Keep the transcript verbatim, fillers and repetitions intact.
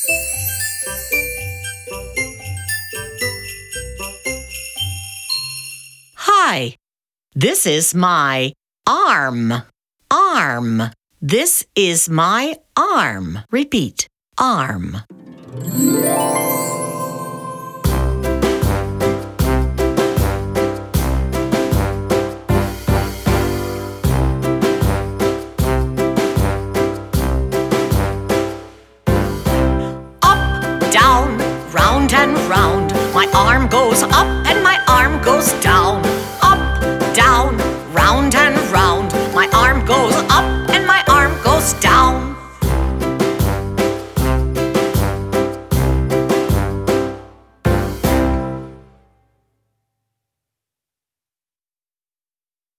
Hi, this is my arm. Arm. This is my arm. Repeat. Arm. Up, down, round and round. My arm goes up and my arm goes down.